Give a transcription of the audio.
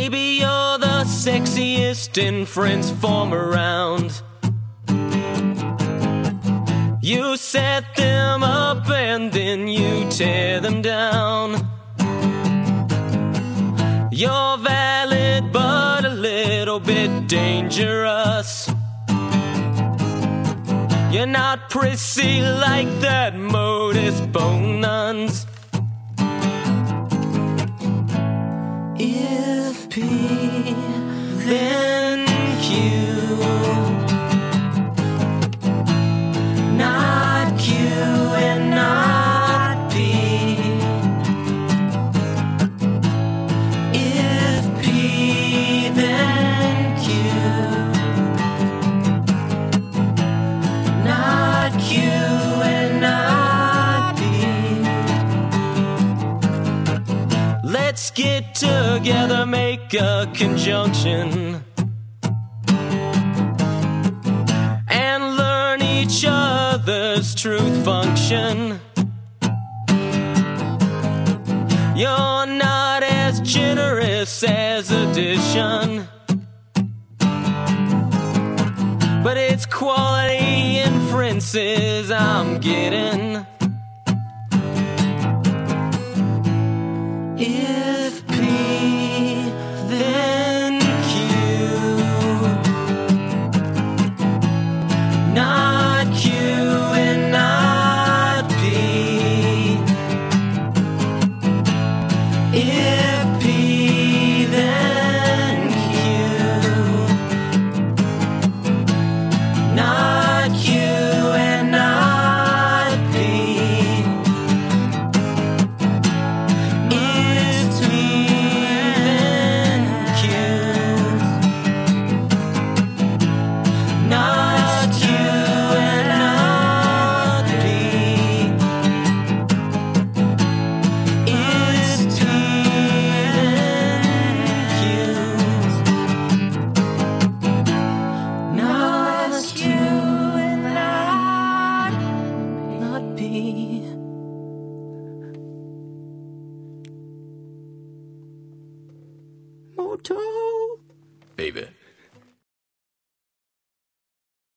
Baby, you're the sexiest in friends form around. You set them up and then you tear them down. You're valid but a little bit dangerous. You're not prissy like that modus bonans. If P, then Q, not Q and not P. If P, then Q, not Q and not P. Let's get together, make a conjunction, and learn each other's truth function. You're not as generous as addition, but it's quality inferences I'm getting. If P, then Q, not Q and not P. If P, then Q, not Q and not P. If P, then Q, not Q and not P. If P, then Q, not Q and not P. Moto, baby.